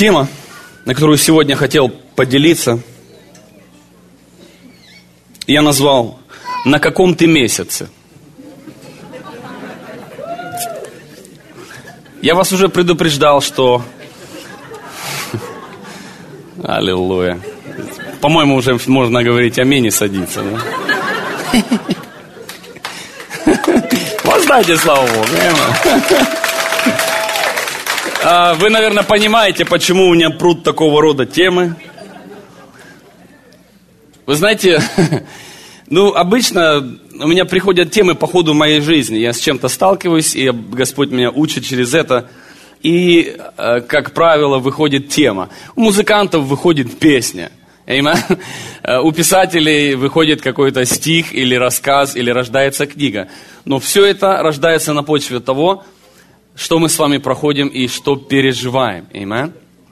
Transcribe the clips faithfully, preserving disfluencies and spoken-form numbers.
Тема, на которую сегодня хотел поделиться, я назвал «На каком ты месяце?». Я вас уже предупреждал, что... Аллилуйя. По-моему, уже можно говорить «Аминь» и садиться. Да? Воздайте славу Богу. Вы, наверное, понимаете, почему у меня пруд такого рода темы. Вы знаете, ну, обычно у меня приходят темы по ходу моей жизни. Я с чем-то сталкиваюсь, и Господь меня учит через это. И, как правило, выходит тема. У музыкантов выходит песня. Amen. У писателей выходит какой-то стих или рассказ, или рождается книга. Но все это рождается на почве того, что мы с вами проходим и что переживаем. Amen.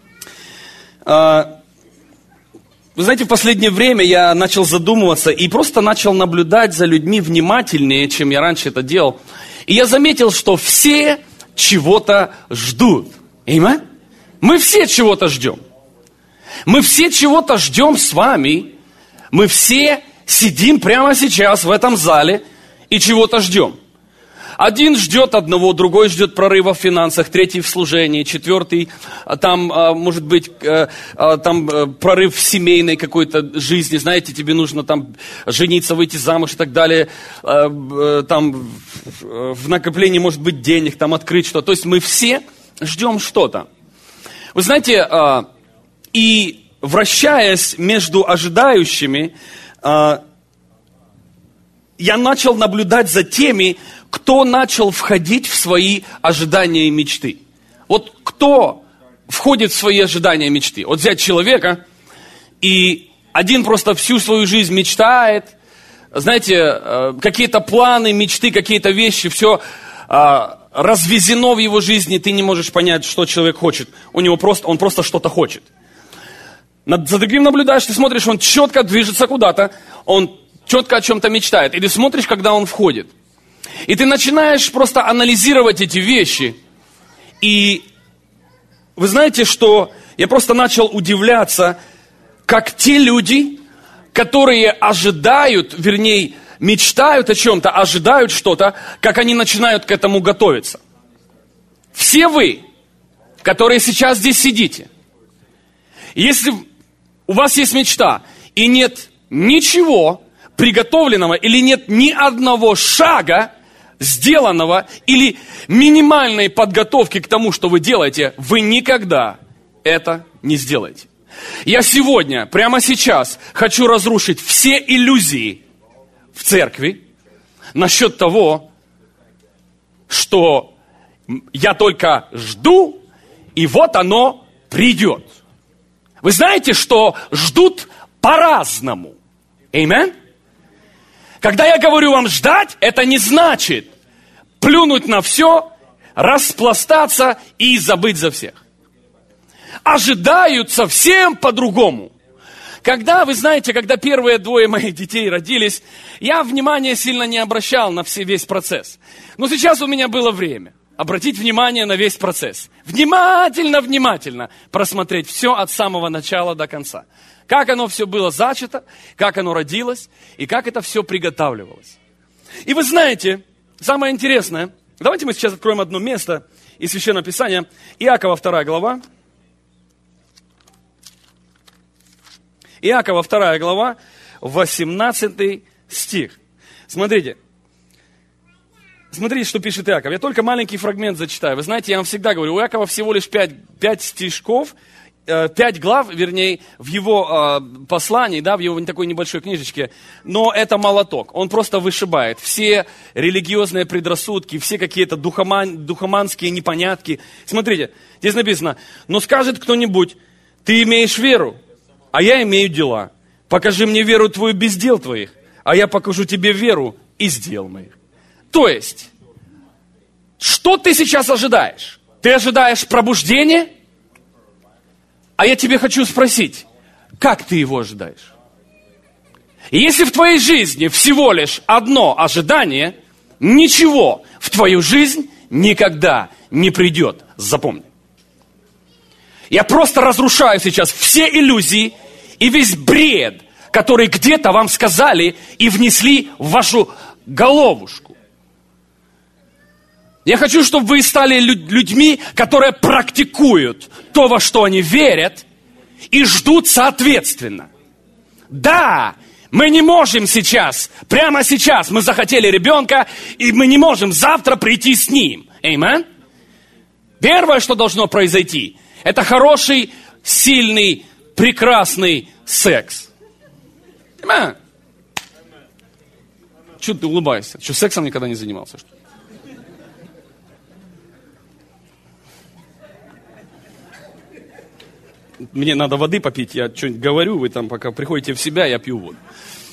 Вы знаете, в последнее время я начал задумываться и просто начал наблюдать за людьми внимательнее, чем я раньше это делал. И я заметил, что все чего-то ждут. Amen. Мы все чего-то ждем. Мы все чего-то ждем с вами. Мы все сидим прямо сейчас в этом зале и чего-то ждем. Один ждет одного, другой ждет прорыва в финансах, третий в служении, четвертый, там, может быть, там прорыв в семейной какой-то жизни. Знаете, тебе нужно там жениться, выйти замуж и так далее. Там в накоплении, может быть, денег, там открыть что-то. То есть мы все ждем что-то. Вы знаете, и вращаясь между ожидающими, я начал наблюдать за теми, кто начал входить в свои ожидания и мечты. Вот кто входит в свои ожидания и мечты? Вот взять человека, и один просто всю свою жизнь мечтает, знаете, какие-то планы, мечты, какие-то вещи, все развезено в его жизни, ты не можешь понять, что человек хочет. У него просто, он просто что-то хочет. За другим наблюдаешь, ты смотришь, он четко движется куда-то, он четко о чем-то мечтает. И ты смотришь, когда он входит. И ты начинаешь просто анализировать эти вещи. И вы знаете, что я просто начал удивляться, как те люди, которые ожидают, вернее, мечтают о чем-то, ожидают что-то, как они начинают к этому готовиться. Все вы, которые сейчас здесь сидите, если у вас есть мечта и нет ничего приготовленного, или нет ни одного шага сделанного, или минимальной подготовки к тому, что вы делаете, вы никогда это не сделаете. Я сегодня, прямо сейчас, хочу разрушить все иллюзии в церкви насчет того, что я только жду, и вот оно придет. Вы знаете, что ждут по-разному. Аминь. Когда я говорю вам ждать, это не значит плюнуть на все, распластаться и забыть за всех. Ожидают совсем по-другому. Когда, вы знаете, когда первые двое моих детей родились, я внимания сильно не обращал на все, весь процесс. Но сейчас у меня было время обратить внимание на весь процесс. Внимательно, внимательно просмотреть все от самого начала до конца. Как оно все было зачато, как оно родилось и как это все приготавливалось. И вы знаете, самое интересное, давайте мы сейчас откроем одно место из Священного Писания, Иакова вторая глава. Иакова вторая глава, восемнадцатый стих. Смотрите. Смотрите, что пишет Иаков. Я только маленький фрагмент зачитаю. Вы знаете, я вам всегда говорю, у Иакова всего лишь пять, пять стишков, пять глав, вернее, в его э, послании, да, в его такой небольшой книжечке, но это молоток. Он просто вышибает все религиозные предрассудки, все какие-то духоман, духоманские непонятки. Смотрите, здесь написано, но скажет кто-нибудь, ты имеешь веру, а я имею дела. Покажи мне веру твою без дел твоих, а я покажу тебе веру из дел моих. То есть, что ты сейчас ожидаешь? Ты ожидаешь пробуждения? А я тебе хочу спросить, как ты его ожидаешь? И если в твоей жизни всего лишь одно ожидание, ничего в твою жизнь никогда не придет. Запомни. Я просто разрушаю сейчас все иллюзии и весь бред, который где-то вам сказали и внесли в вашу головушку. Я хочу, чтобы вы стали людьми, которые практикуют то, во что они верят, и ждут соответственно. Да, мы не можем сейчас, прямо сейчас мы захотели ребенка, и мы не можем завтра прийти с ним. Аминь. Первое, что должно произойти, это хороший, сильный, прекрасный секс. Аминь. Чего ты улыбаешься? Что, сексом никогда не занимался, что ли? Мне надо воды попить, я что-нибудь говорю, вы там пока приходите в себя, я пью воду.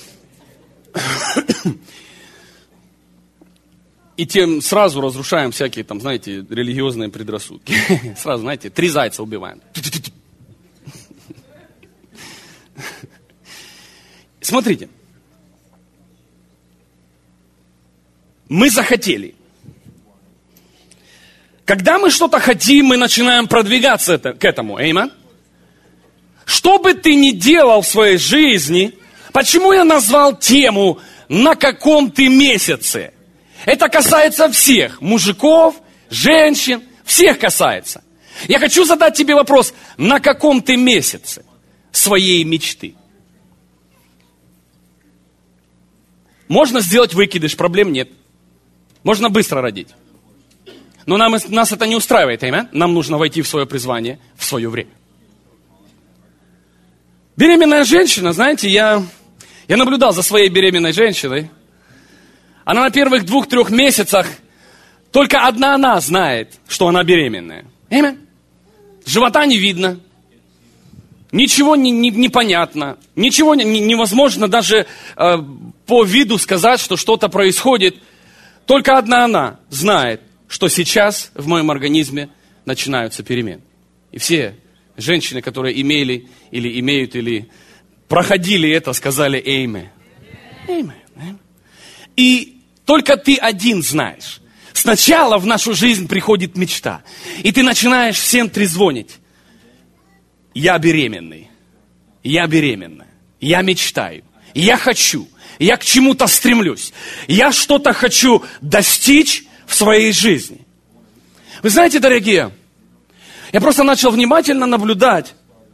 И тем сразу разрушаем всякие там, знаете, религиозные предрассудки. Сразу, знаете, три зайца убиваем. Смотрите. Мы захотели. Когда мы что-то хотим, мы начинаем продвигаться это, к этому. Аминь. Что бы ты ни делал в своей жизни, почему я назвал тему «На каком ты месяце»? Это касается всех, мужиков, женщин, всех касается. Я хочу задать тебе вопрос, на каком ты месяце своей мечты? Можно сделать выкидыш, проблем нет. Можно быстро родить. Но нам, нас это не устраивает, аминь? Нам нужно войти в свое призвание в свое время. Беременная женщина, знаете, я, я наблюдал за своей беременной женщиной. Она на первых двух-трех месяцах, только одна она знает, что она беременная. Аминь. Живота не видно. Ничего не, не, не понятно. Ничего не, не, невозможно даже э, по виду сказать, что что-то происходит. Только одна она знает, что сейчас в моем организме начинаются перемены. И все женщины, которые имели или имеют, или проходили это, сказали «Эйме». «Эйме». И только ты один знаешь. Сначала в нашу жизнь приходит мечта. И ты начинаешь всем трезвонить. Я беременный. Я беременна. Я мечтаю. Я хочу. Я к чему-то стремлюсь. Я что-то хочу достичь в своей жизни. Вы знаете, дорогие, я просто начал внимательно наблюдать,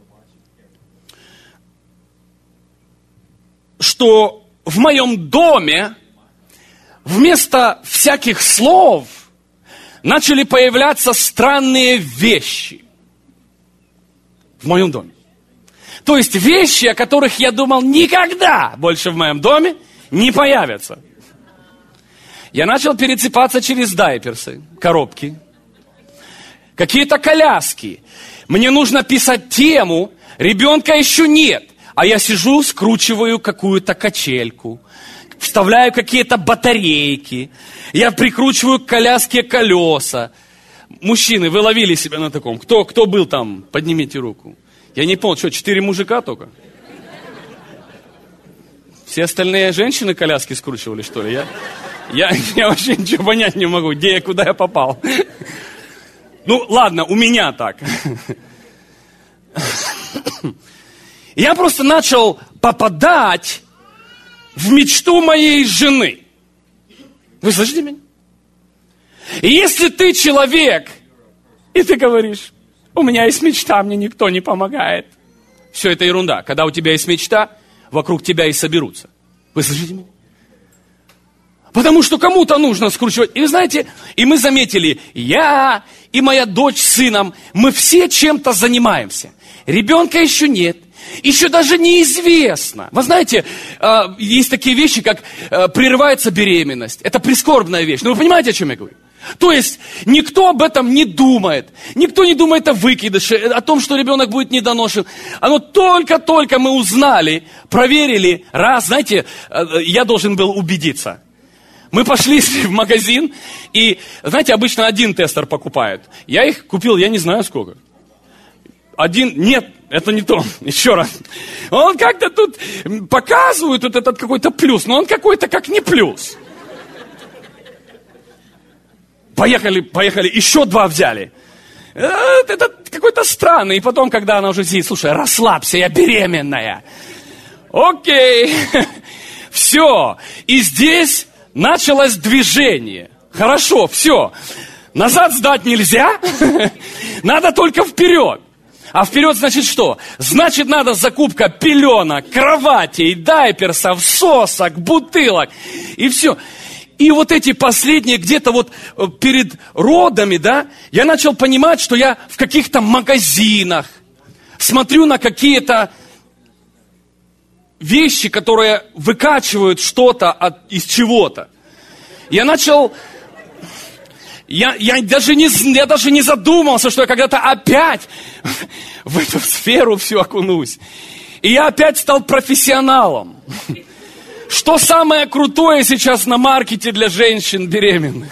что в моем доме вместо всяких слов начали появляться странные вещи. В моем доме. То есть вещи, о которых я думал никогда больше в моем доме не появятся. Я начал пересыпаться через дайперсы, коробки. Какие-то коляски. Мне нужно писать тему, ребенка еще нет. А я сижу, скручиваю какую-то качельку, вставляю какие-то батарейки. Я прикручиваю к коляске колеса. Мужчины, вы ловили себя на таком? Кто, кто был там? Поднимите руку. Я не понял, что, четыре мужика только? Все остальные женщины коляски скручивали, что ли? Я, я, я вообще ничего понять не могу, где я, куда я попал. Ну, ладно, у меня так. Я просто начал попадать в мечту моей жены. Вы слышите меня? И если ты человек, и ты говоришь, у меня есть мечта, мне никто не помогает. Все это ерунда. Когда у тебя есть мечта, вокруг тебя и соберутся. Вы слышите меня? Потому что кому-то нужно скручивать. И вы знаете, и мы заметили, я и моя дочь с сыном, мы все чем-то занимаемся. Ребенка еще нет. Еще даже неизвестно. Вы знаете, есть такие вещи, как прерывается беременность. Это прискорбная вещь. Но вы понимаете, о чем я говорю? То есть, никто об этом не думает. Никто не думает о выкидыше, о том, что ребенок будет недоношен. Оно только-только мы узнали, проверили. Раз, знаете, я должен был убедиться. Мы пошли в магазин, и, знаете, обычно один тестер покупают. Я их купил, я не знаю сколько. Один, нет, это не то, еще раз. Он как-то тут показывает вот этот какой-то плюс, но он какой-то как не плюс. Поехали, поехали, еще два взяли. Это какой-то странный. И потом, когда она уже сидит, слушай, расслабься, я беременная. Окей. Все. И здесь началось движение. Хорошо, все. Назад сдать нельзя. Надо только вперед. А вперед значит что? Значит, надо закупка пеленок, кроватей, дайперсов, сосок, бутылок. И все. И вот эти последние, где-то вот перед родами, да, я начал понимать, что я в каких-то магазинах смотрю на какие-то вещи, которые выкачивают что-то от, из чего-то. Я начал... Я, я, даже не, я даже не задумался, что я когда-то опять в эту сферу всю окунусь. И я опять стал профессионалом. Что самое крутое сейчас на маркете для женщин беременных?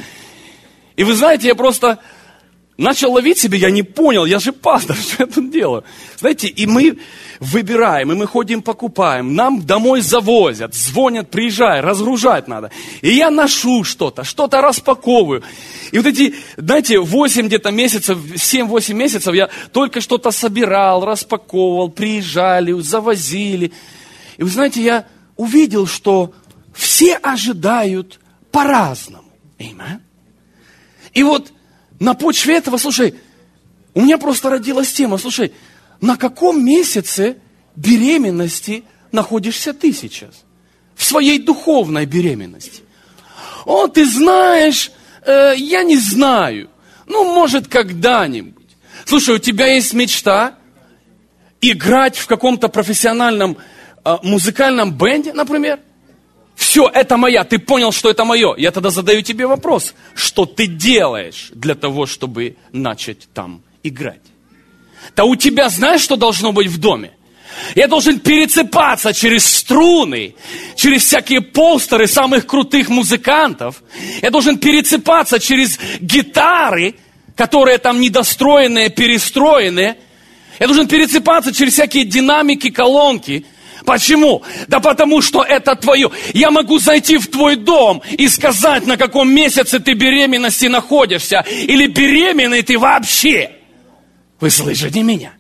И вы знаете, я просто начал ловить себя, я не понял, я же пастор, что я тут делаю? Знаете, и мы выбираем, и мы ходим покупаем, нам домой завозят, звонят, приезжай, разгружать надо. И я ношу что-то, что-то распаковываю. И вот эти, знаете, восемь где-то месяцев, семь-восемь месяцев я только что-то собирал, распаковывал, приезжали, завозили. И вы знаете, я увидел, что все ожидают по-разному. Amen. И вот на почве этого, слушай, у меня просто родилась тема, слушай, на каком месяце беременности находишься ты сейчас? В своей духовной беременности. О, ты знаешь, э, я не знаю. Ну, может, когда-нибудь. Слушай, у тебя есть мечта играть в каком-то профессиональном э, музыкальном бенде, например? Все, это моя. Ты понял, что это мое. Я тогда задаю тебе вопрос. Что ты делаешь для того, чтобы начать там играть? Да у тебя знаешь, что должно быть в доме? Я должен перецепаться через струны, через всякие постеры самых крутых музыкантов. Я должен перецепаться через гитары, которые там недостроенные, перестроенные. Я должен перецепаться через всякие динамики, колонки. Почему? Да потому что это твое. Я могу зайти в твой дом и сказать, на каком месяце ты беременности находишься. Или беременный ты вообще. Вы слышите меня?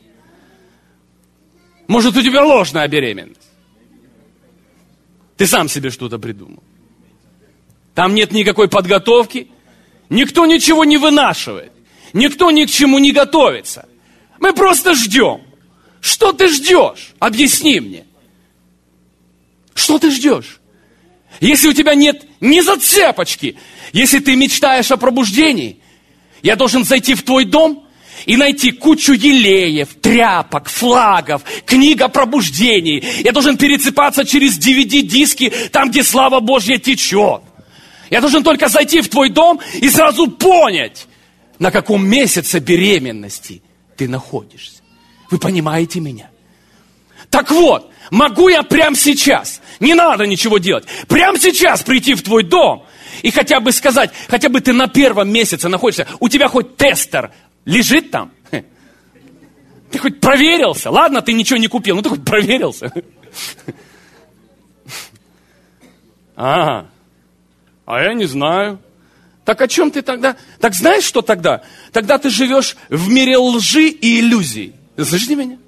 Может, у тебя ложная беременность? Ты сам себе что-то придумал. Там нет никакой подготовки. Никто ничего не вынашивает. Никто ни к чему не готовится. Мы просто ждем. Что ты ждешь? Объясни мне. Что ты ждешь? Если у тебя нет ни зацепочки, если ты мечтаешь о пробуждении, я должен зайти в твой дом и найти кучу елеев, тряпок, флагов, книг о пробуждении. Я должен перецепаться через ди ви ди-диски, там, где слава Божья течет. Я должен только зайти в твой дом и сразу понять, на каком месяце беременности ты находишься. Вы понимаете меня? Так вот, могу я прямо сейчас, не надо ничего делать, прямо сейчас прийти в твой дом и хотя бы сказать, хотя бы ты на первом месяце находишься, у тебя хоть тестер лежит там? Ты хоть проверился? Ладно, ты ничего не купил, ну ты хоть проверился. А, а я не знаю. Так о чем ты тогда? Так знаешь, что тогда? Тогда ты живешь в мире лжи и иллюзий. Слышите меня?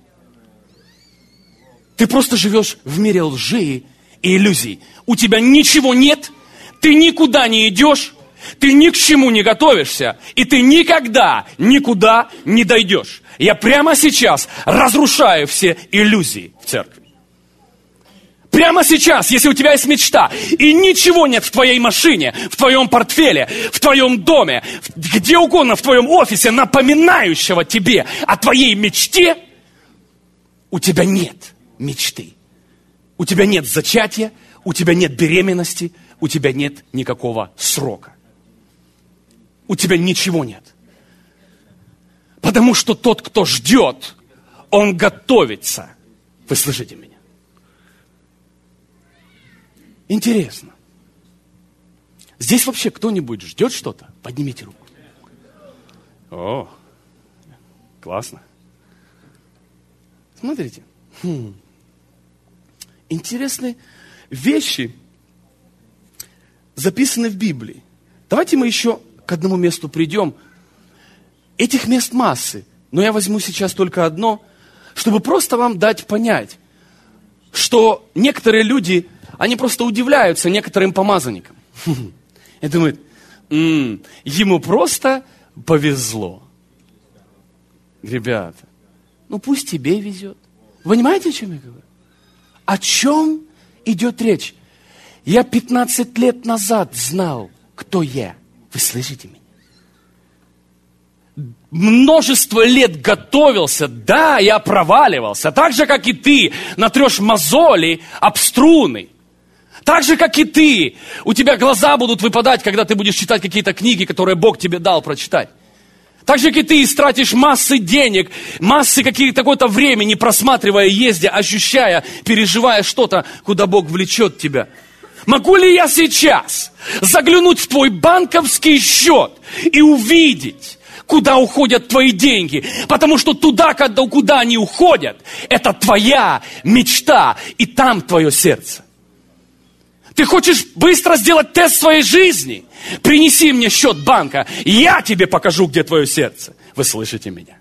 Ты просто живешь в мире лжи и иллюзий. У тебя ничего нет, ты никуда не идешь, ты ни к чему не готовишься, и ты никогда никуда не дойдешь. Я прямо сейчас разрушаю все иллюзии в церкви. Прямо сейчас, если у тебя есть мечта, и ничего нет в твоей машине, в твоем портфеле, в твоем доме, где угодно в твоем офисе, напоминающего тебе о твоей мечте, у тебя нет мечты. У тебя нет зачатия, у тебя нет беременности, у тебя нет никакого срока. У тебя ничего нет. Потому что тот, кто ждет, он готовится. Вы слышите меня? Интересно. Здесь вообще кто-нибудь ждет что-то? Поднимите руку. О, классно. Смотрите. Хм. Интересные вещи записаны в Библии. Давайте мы еще к одному месту придем. этих мест массы. Но я возьму сейчас только одно, чтобы просто вам дать понять, что некоторые люди, они просто удивляются некоторым помазанникам. И думают, м-м, ему просто повезло. Ребята, ну пусть тебе везет. Вы понимаете, о чем я говорю? О чем идет речь? Я пятнадцать лет назад знал, кто я. Вы слышите меня? Множество лет готовился, да, я проваливался, так же, как и ты, натрешь мозоли об струны. Так же, как и ты, у тебя глаза будут выпадать, когда ты будешь читать какие-то книги, которые Бог тебе дал прочитать. Так же, как и ты, истратишь массы денег, массы каких-то какого-то времени, просматривая, ездя, ощущая, переживая что-то, куда Бог влечет тебя. Могу ли я сейчас заглянуть в твой банковский счет и увидеть, куда уходят твои деньги? Потому что туда, когда, куда они уходят, это твоя мечта, и там твое сердце. Ты хочешь быстро сделать тест своей жизни? Принеси мне счет банка, и я тебе покажу, где твое сердце. Вы слышите меня?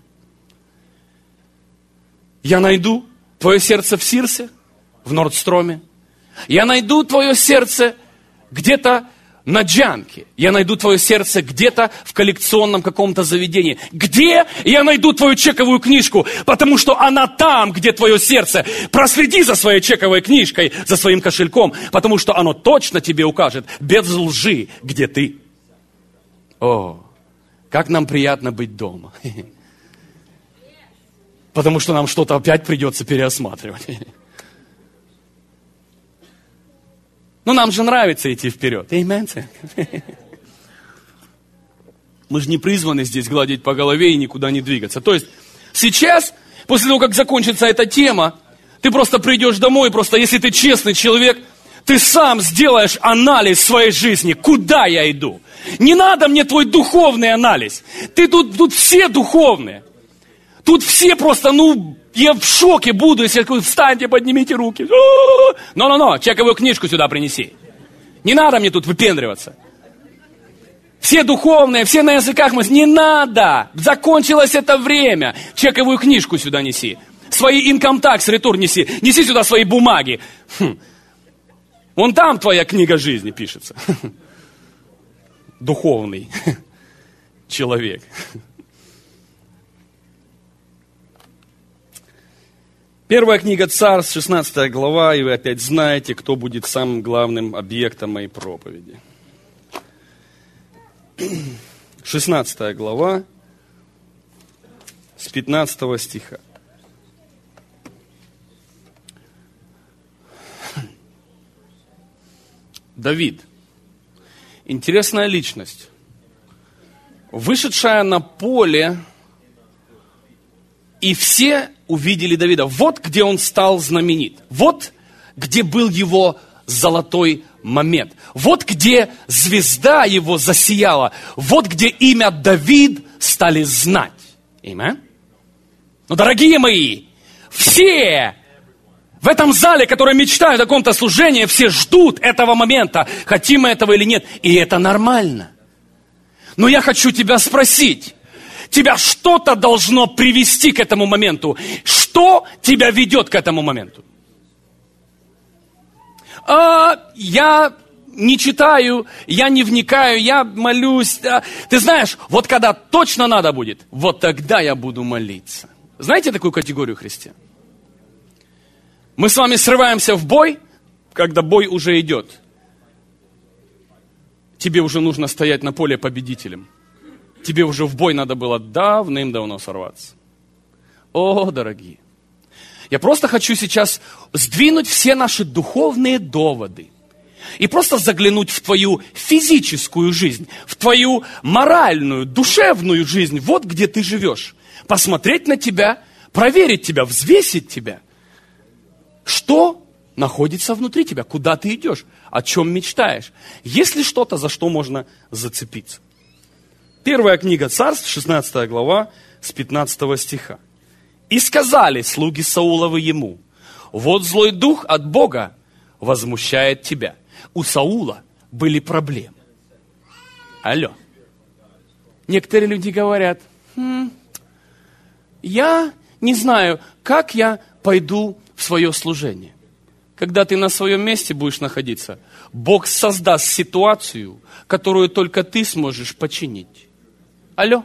Я найду твое сердце в Сирсе, в Нордстроме. Я найду твое сердце где-то на Джанке. Я найду твое сердце где-то в коллекционном каком-то заведении. Где я найду твою чековую книжку? Потому что она там, где твое сердце. Проследи за своей чековой книжкой, за своим кошельком, потому что оно точно тебе укажет, без лжи, где ты. О, как нам приятно быть дома. Потому что нам что-то опять придется переосматривать. Но нам же нравится идти вперед. Аминь. Мы же не призваны здесь гладить по голове и никуда не двигаться. То есть сейчас, после того, как закончится эта тема, ты просто придешь домой, просто если ты честный человек, ты сам сделаешь анализ своей жизни. Куда я иду? Не надо мне твой духовный анализ. Ты тут, тут все духовные. Тут все просто, ну... Я в шоке буду, если я говорю, встаньте, поднимите руки. Но-но-но, чековую книжку сюда принеси. Не надо мне тут выпендриваться. Все духовные, все на языках мы... Не надо! Закончилось это время. Чековую книжку сюда неси. Свои income tax return неси. Неси сюда свои бумаги. Хм. Вон там твоя книга жизни пишется. Духовный человек. Первая книга Царств, шестнадцатая глава, и вы опять знаете, кто будет самым главным объектом моей проповеди. шестнадцатая глава, с пятнадцатого стиха. Давид. Интересная личность. Вышедшая на поле, и все увидели Давида. Вот где он стал знаменит. Вот где был его золотой момент. Вот где звезда его засияла. Вот где имя Давид стали знать. Аминь. Но, дорогие мои, все в этом зале, которые мечтают о каком-то служении, все ждут этого момента, хотим мы этого или нет. И это нормально. Но я хочу тебя спросить. Тебя что-то должно привести к этому моменту. Что тебя ведет к этому моменту? А, я не читаю, я не вникаю, я молюсь. А, ты знаешь, вот когда точно надо будет, вот тогда я буду молиться. Знаете такую категорию христиан? Мы с вами срываемся в бой, когда бой уже идет. Тебе уже нужно стоять на поле победителем. Тебе уже в бой надо было давным-давно сорваться. О, дорогие. Я просто хочу сейчас сдвинуть все наши духовные доводы. И просто заглянуть в твою физическую жизнь, в твою моральную, душевную жизнь. Вот где ты живешь. Посмотреть на тебя, проверить тебя, взвесить тебя. Что находится внутри тебя? Куда ты идешь? О чем мечтаешь? Есть ли что-то, за что можно зацепиться? Первая книга Царств, шестнадцатая глава, с пятнадцатого стиха. «И сказали слуги Сауловы ему, вот злой дух от Бога возмущает тебя». У Саула были проблемы. Алло. Некоторые люди говорят, Хм, я не знаю, как я пойду в свое служение. Когда ты на своем месте будешь находиться, Бог создаст ситуацию, которую только ты сможешь починить. Алло?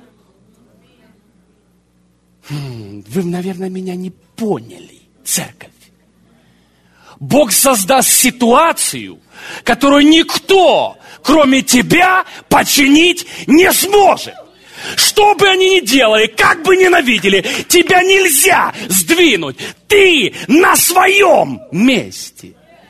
Хм, вы, наверное, меня не поняли, церковь. Бог создаст ситуацию, которую никто, кроме тебя, починить не сможет. Что бы они ни делали, как бы ненавидели, тебя нельзя сдвинуть. Ты на своем месте.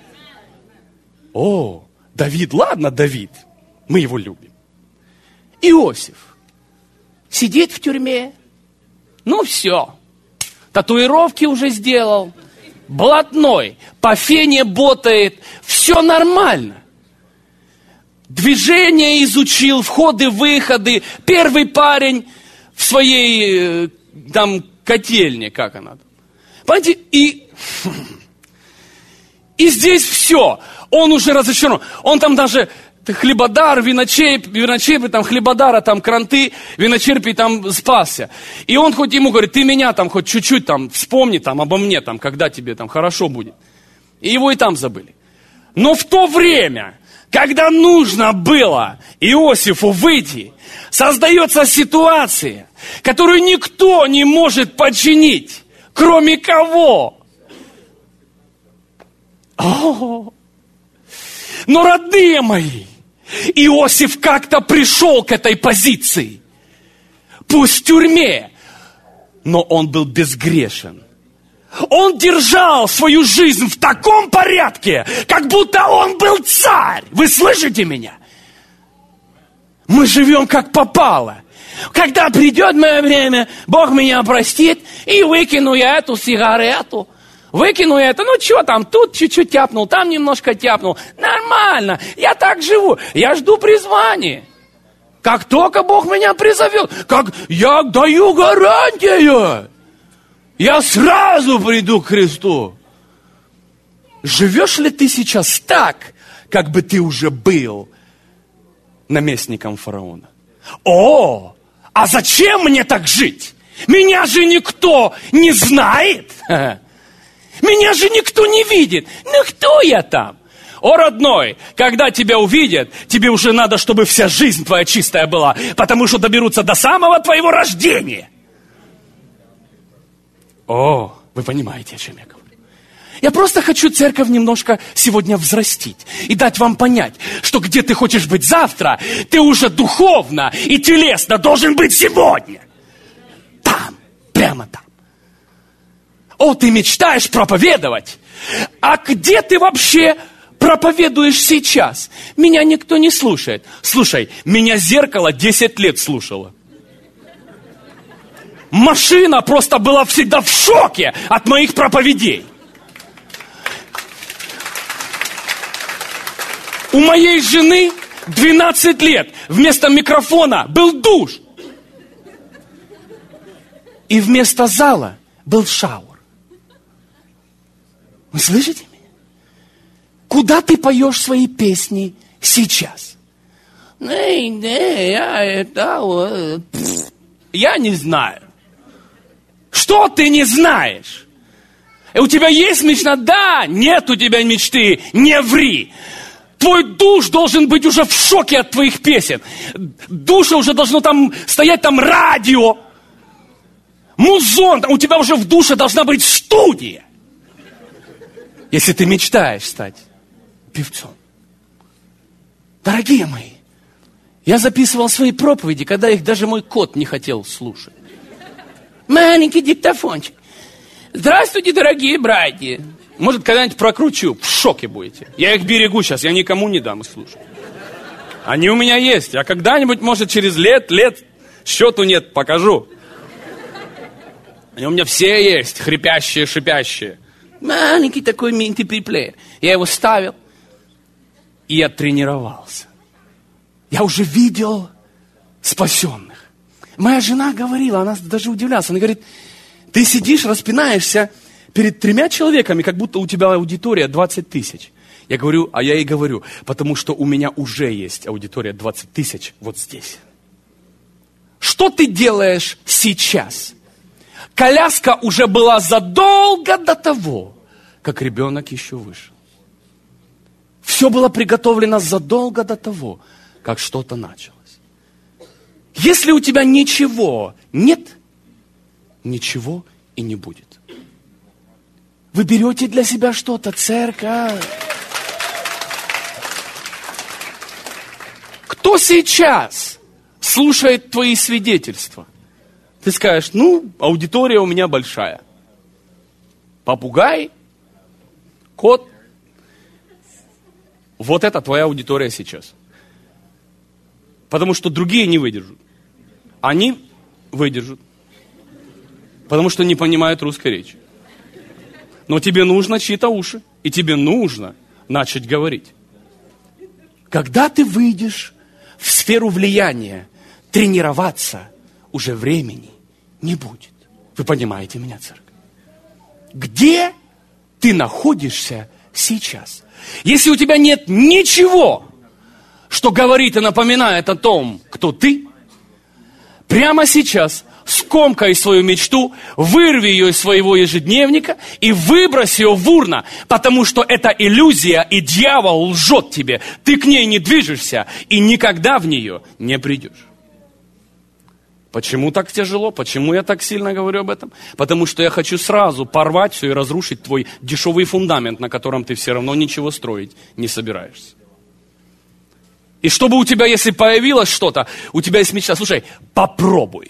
О, Давид, ладно, Давид, мы его любим. Иосиф сидит в тюрьме. Ну все, татуировки уже сделал, блатной, по фене ботает, все нормально. Движения изучил, входы-выходы. Первый парень в своей там котельне, как она там. Понимаете, и, и здесь все. Он уже разочарован. Он там даже хлебодар, виночерпи, виночерпи, там хлебодара, там кранты, виночерпи там спасся. И он хоть ему говорит, ты меня там хоть чуть-чуть там вспомни там обо мне, там, когда тебе там хорошо будет. И его и там забыли. Но в то время, когда нужно было Иосифу выйти, создается ситуация, которую никто не может починить, кроме кого? О! Но, родные мои, Иосиф как-то пришел к этой позиции. Пусть в тюрьме, но он был безгрешен. Он держал свою жизнь в таком порядке, как будто он был царь. Вы слышите меня? Мы живем как попало. Когда придет мое время, Бог меня простит, и выкину я эту сигарету. Выкину это, ну что там, тут чуть-чуть тяпнул, там немножко тяпнул. Нормально, я так живу, я жду призвания. Как только Бог меня призовет, как я даю гарантию, я сразу приду к Христу. Живешь ли ты сейчас так, как бы ты уже был наместником фараона? О, а зачем мне так жить? Меня же никто не знает. Меня же никто не видит. Ну кто я там? О, родной, когда тебя увидят, тебе уже надо, чтобы вся жизнь твоя чистая была, потому что доберутся до самого твоего рождения. О, вы понимаете, о чем я говорю. Я просто хочу церковь немножко сегодня взрастить и дать вам понять, что где ты хочешь быть завтра, ты уже духовно и телесно должен быть сегодня. Там, прямо там. О, ты мечтаешь проповедовать? А где ты вообще проповедуешь сейчас? Меня никто не слушает. Слушай, меня зеркало десять лет слушало. Машина просто была всегда в шоке от моих проповедей. У моей жены двенадцать лет вместо микрофона был душ. И вместо зала был шауэр. Вы слышите меня? Куда ты поешь свои песни сейчас? Я не знаю. Что ты не знаешь? И у тебя есть мечта? Да, нет у тебя мечты, не ври. Твой душ должен быть уже в шоке от твоих песен. Душа уже должно там стоять там радио. Музон, у тебя уже в душе должна быть студия. Если ты мечтаешь стать певцом. Дорогие мои, я записывал свои проповеди, когда их даже мой кот не хотел слушать. Маленький диктофончик. Здравствуйте, дорогие братья. Может, когда-нибудь прокручу, в шоке будете. Я их берегу сейчас, я никому не дам слушать. Они у меня есть. А когда-нибудь, может, через лет, лет, счету нет, покажу. Они у меня все есть, хрипящие, шипящие. Маленький такой мини-плеер. Я его ставил, и я тренировался. Я уже видел спасенных. Моя жена говорила, она даже удивлялась. Она говорит, ты сидишь, распинаешься перед тремя человеками, как будто у тебя аудитория двадцать тысяч. Я говорю, а я ей говорю, потому что у меня уже есть аудитория двадцать тысяч вот здесь. что ты делаешь сейчас? Коляска уже была задолго до того, как ребенок еще вышел. Все было приготовлено задолго до того, как что-то началось. Если у тебя ничего нет, ничего и не будет. Вы берете для себя что-то, церковь. Кто сейчас слушает твои свидетельства? Ты скажешь, ну, аудитория у меня большая. Попугай, кот. Вот это твоя аудитория сейчас. Потому что другие не выдержат. Они выдержат. Потому что не понимают русской речи. Но тебе нужно чьи-то уши. И тебе нужно начать говорить. Когда ты выйдешь в сферу влияния, тренироваться уже времени не будет. Вы понимаете меня, церковь? Где ты находишься сейчас? Если у тебя нет ничего, что говорит и напоминает о том, кто ты, прямо сейчас скомкай свою мечту, вырви ее из своего ежедневника и выбрось ее в урну, потому что это иллюзия, и дьявол лжет тебе. Ты к ней не движешься и никогда в нее не придешь. Почему так тяжело? Почему я так сильно говорю об этом? Потому что я хочу сразу порвать все и разрушить твой дешевый фундамент, на котором ты все равно ничего строить не собираешься. И чтобы у тебя, если появилось что-то, у тебя есть мечта, слушай, попробуй.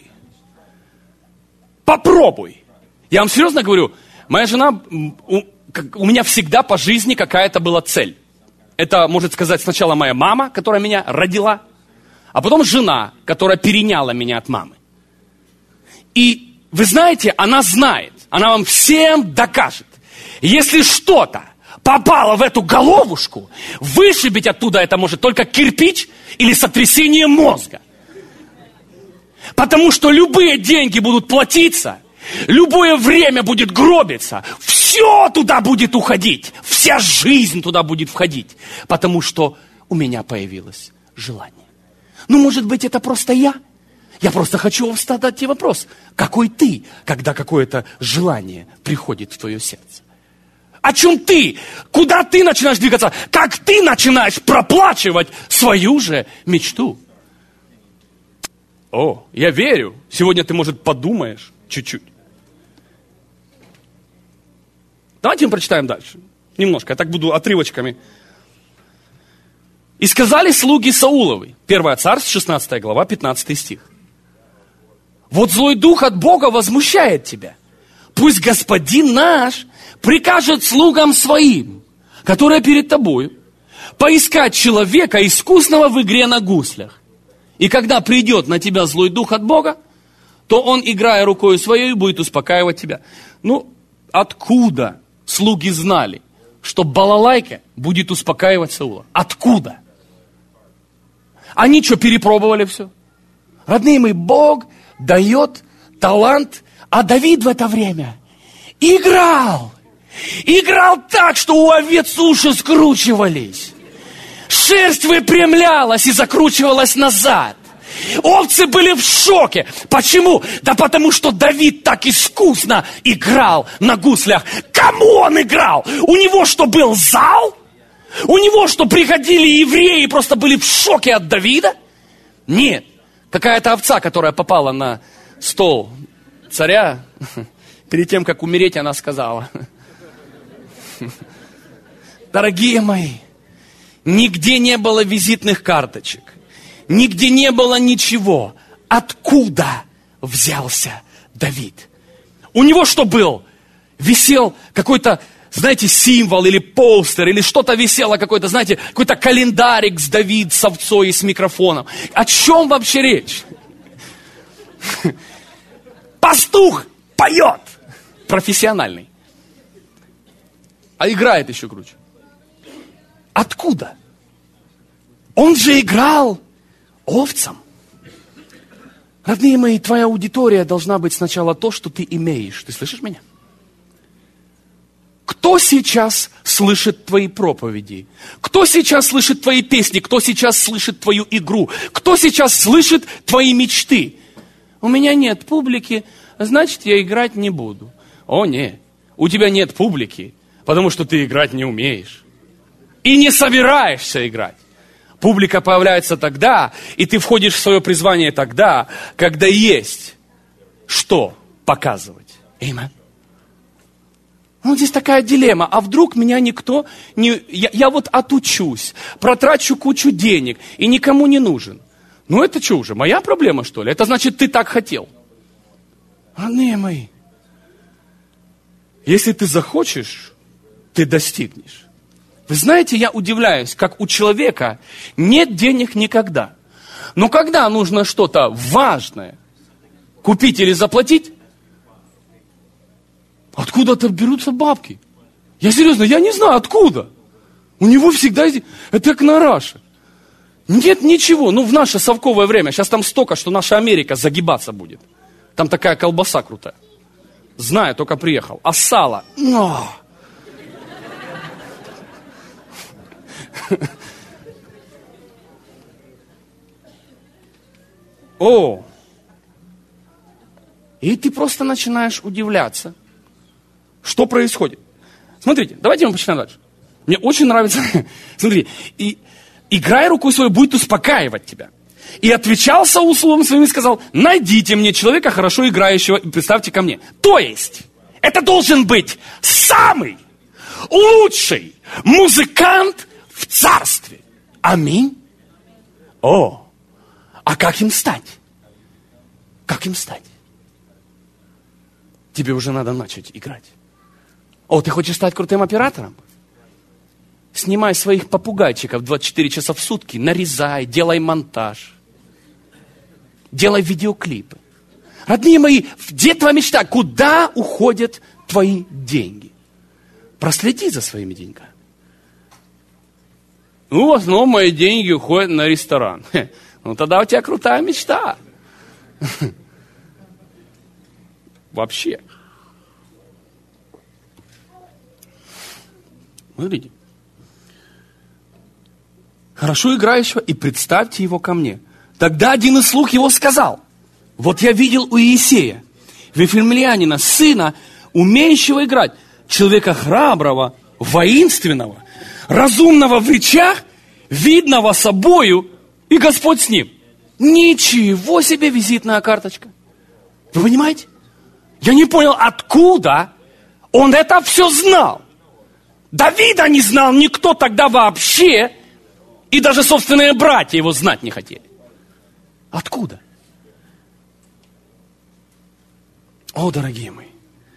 Попробуй. Я вам серьезно говорю, моя жена, у, у меня всегда по жизни какая-то была цель. Это, может сказать, сначала моя мама, которая меня родила, а потом жена, которая переняла меня от мамы. И вы знаете, она знает, она вам всем докажет. Если что-то попало в эту головушку, вышибить оттуда это может только кирпич или сотрясение мозга. Потому что любые деньги будут платиться, любое время будет гробиться, все туда будет уходить, вся жизнь туда будет входить, потому что у меня появилось желание. Ну, может быть, это просто я? Я просто хочу вам задать тебе вопрос. Какой ты, когда какое-то желание приходит в твое сердце? О чем ты? Куда ты начинаешь двигаться? Как ты начинаешь проплачивать свою же мечту? О, я верю. Сегодня ты, может, подумаешь чуть-чуть. Давайте мы прочитаем дальше. Немножко. Я так буду отрывочками. «И сказали слуги Сауловы». Первое Царств, шестнадцатая глава, пятнадцатый стих. «Вот злой дух от Бога возмущает тебя. Пусть Господин наш прикажет слугам своим, которые перед тобою, поискать человека, искусного в игре на гуслях. И когда придет на тебя злой дух от Бога, то он, играя рукой своей, будет успокаивать тебя». Ну, откуда слуги знали, что балалайка будет успокаивать Саула? Откуда? Они что, перепробовали все? Родные мои, Бог дает талант, а Давид в это время играл. Играл так, что у овец уши скручивались. Шерсть выпрямлялась и закручивалась назад. Овцы были в шоке. Почему? Да потому что Давид так искусно играл на гуслях. Кому он играл? У него что, был зал? У него что, приходили евреи и просто были в шоке от Давида? Нет. Какая-то овца, которая попала на стол царя, перед тем, как умереть, она сказала: дорогие мои, нигде не было визитных карточек. Нигде не было ничего. Откуда взялся Давид? У него что был? Висел какой-то, знаете, символ или постер, или что-то висело какой-то, знаете, какой-то календарик с Давид, с овцой и с микрофоном. О чем вообще речь? Пастух поет. Профессиональный. А играет еще круче. Откуда? Он же играл овцам. Родные мои, твоя аудитория должна быть сначала то, что ты имеешь. Ты слышишь меня? Кто сейчас слышит твои проповеди? Кто сейчас слышит твои песни? Кто сейчас слышит твою игру? Кто сейчас слышит твои мечты? у меня нет публики, значит, я играть не буду. О, нет, у тебя нет публики, потому что ты играть не умеешь. И не собираешься играть. Публика появляется тогда, и ты входишь в свое призвание тогда, когда есть что показывать. Аминь. Вот здесь такая дилемма. А вдруг меня никто не... Я, я вот отучусь, протрачу кучу денег и никому не нужен. Ну это что уже, моя проблема, что ли? Это значит, ты так хотел. Родные мои, если ты захочешь, ты достигнешь. Вы знаете, я удивляюсь, как у человека нет денег никогда. Но когда нужно что-то важное купить или заплатить, откуда-то берутся бабки. Я серьезно, я не знаю откуда. У него всегда есть... Это как на Раше. Нет ничего. Ну, в наше совковое время. Сейчас там столько, что наша Америка загибаться будет. Там такая колбаса крутая. Знаю, только приехал. А сало... О! О! И ты просто начинаешь удивляться. Что происходит? Смотрите, давайте мы почитаем дальше. Мне очень нравится, смотри, и играй рукой своей, будет успокаивать тебя. И отвечал Саул словом своим и сказал, найдите мне человека, хорошо играющего, и представьте ко мне. То есть, это должен быть самый лучший музыкант в царстве. Аминь. О, а как им стать? Как им стать? Тебе уже надо начать играть. О, ты хочешь стать крутым оператором? Снимай своих попугайчиков двадцать четыре часа в сутки, нарезай, делай монтаж. Делай видеоклипы. Родные мои, где твоя мечта? Куда уходят твои деньги? Проследи за своими деньгами. Ну, в основном мои деньги уходят на ресторан. Ну, тогда у тебя крутая мечта. Вообще. Смотрите. Хорошо играющего, и представьте его ко мне. Тогда один из слуг его сказал, вот я видел у Иисея, вифлеемлянина, сына, умеющего играть, человека храброго, воинственного, разумного в речах, видного собою, и Господь с ним. Ничего себе визитная карточка. Вы понимаете? Я не понял, откуда он это все знал. Давида не знал никто тогда вообще, и даже собственные братья его знать не хотели. Откуда? О, дорогие мои,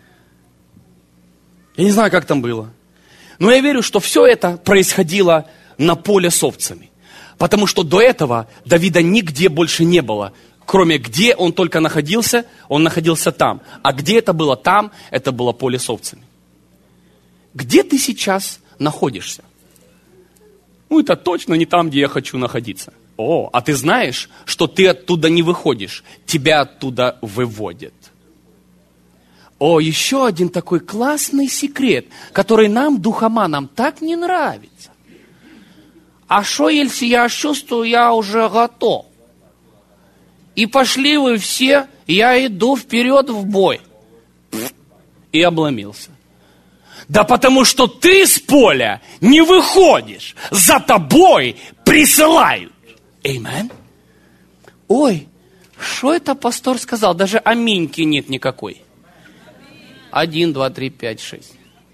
я не знаю, как там было, но я верю, что все это происходило на поле с овцами. Потому что до этого Давида нигде больше не было, кроме где он только находился, он находился там. А где это было там, это было поле с овцами. Где ты сейчас находишься? Ну, это точно не там, где я хочу находиться. О, а ты знаешь, что ты оттуда не выходишь, тебя оттуда выводят. О, еще один такой классный секрет, который нам, духоманам, так не нравится. А что, если я чувствую, я уже готов? И пошли вы все, я иду вперед в бой. И обломился. Да потому что ты с поля не выходишь, за тобой присылают. Аминь. Ой, что это пастор сказал? Даже аминьки нет никакой. Один, два, три, пять, шесть.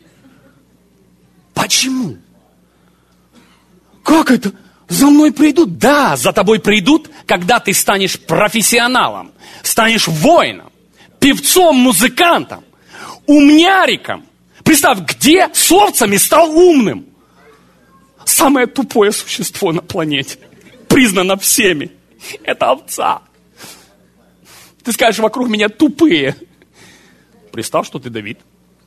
Почему? Как это? За мной придут? Да, за тобой придут, когда ты станешь профессионалом, станешь воином, певцом, музыкантом, умняриком. Представь, где с овцами стал умным? Самое тупое существо на планете, признано всеми, это овца. Ты скажешь, вокруг меня тупые. Представь, что ты Давид.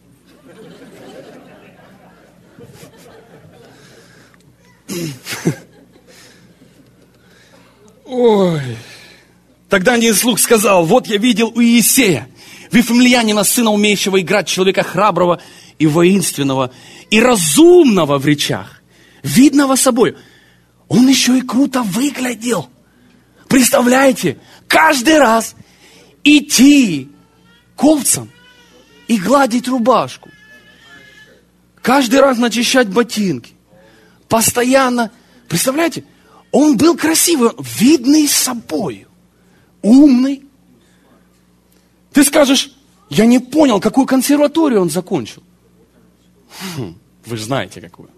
Ой. Тогда один из слуг сказал, вот я видел у Иисея, вифлеемлянина, сына, умеющего играть, человека храброго и воинственного, и разумного в речах, видного собой. Он еще и круто выглядел. Представляете, каждый раз идти колцам и гладить рубашку. Каждый раз начищать ботинки. Постоянно. Представляете, он был красивый, видный собою, умный. Ты скажешь, я не понял, какую консерваторию он закончил. Хм, вы же знаете, какую.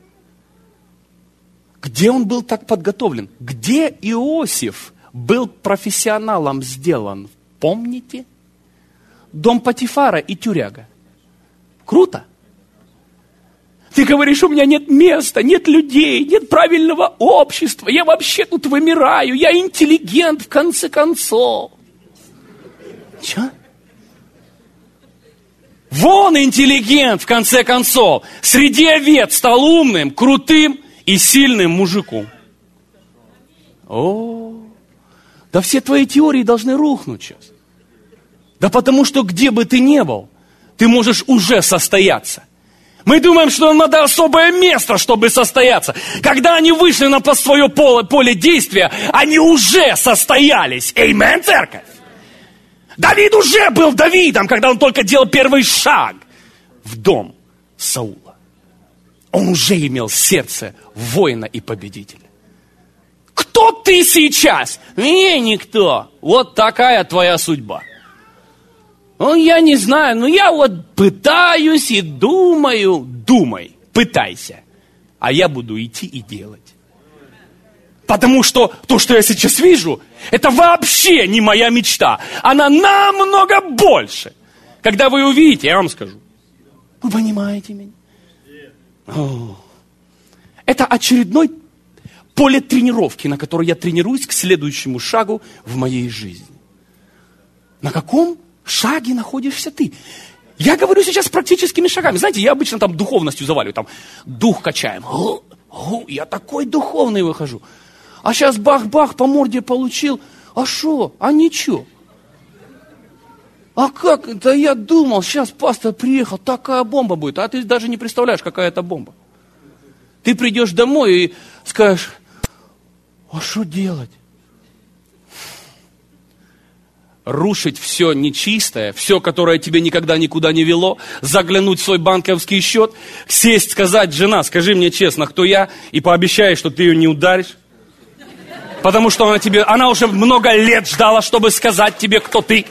Где он был так подготовлен? Где Иосиф был профессионалом сделан? Помните? Дом Потифара и тюряга. Круто. Ты говоришь, у меня нет места, нет людей, нет правильного общества. Я вообще тут вымираю. Я интеллигент, в конце концов. Че? Вон интеллигент, в конце концов. Среди овец стал умным, крутым и сильным мужиком. О, да все твои теории должны рухнуть сейчас. Да потому что где бы ты ни был, ты можешь уже состояться. Мы думаем, что нам надо особое место, чтобы состояться. Когда они вышли на свое поле, поле действия, они уже состоялись. Эймен, церковь! Давид уже был Давидом, когда он только делал первый шаг в дом Саула. Он уже имел сердце воина и победителя. Кто ты сейчас? Не, никто. Вот такая твоя судьба. Ну, я не знаю, но я вот пытаюсь и думаю. Думай, пытайся. А я буду идти и делать. Потому что то, что я сейчас вижу, это вообще не моя мечта. Она намного больше. Когда вы увидите, я вам скажу. Вы понимаете меня? О. Это очередной поле тренировки, на которой я тренируюсь к следующему шагу в моей жизни. На каком шаге находишься ты? Я говорю сейчас практическими шагами. Знаете, я обычно там духовностью заваливаю, там дух качаем. О, о, я такой духовный выхожу. А сейчас бах-бах по морде получил. А шо? А ничего. А как? Да я думал, сейчас пастор приехал, такая бомба будет. А ты даже не представляешь, какая это бомба. Ты придешь домой и скажешь, а что делать? Рушить все нечистое, все, которое тебе никогда никуда не вело, заглянуть в свой банковский счет, сесть, сказать, жена, скажи мне честно, кто я, и пообещай, что ты ее не ударишь. Потому что она тебе, она уже много лет ждала, чтобы сказать тебе, кто ты.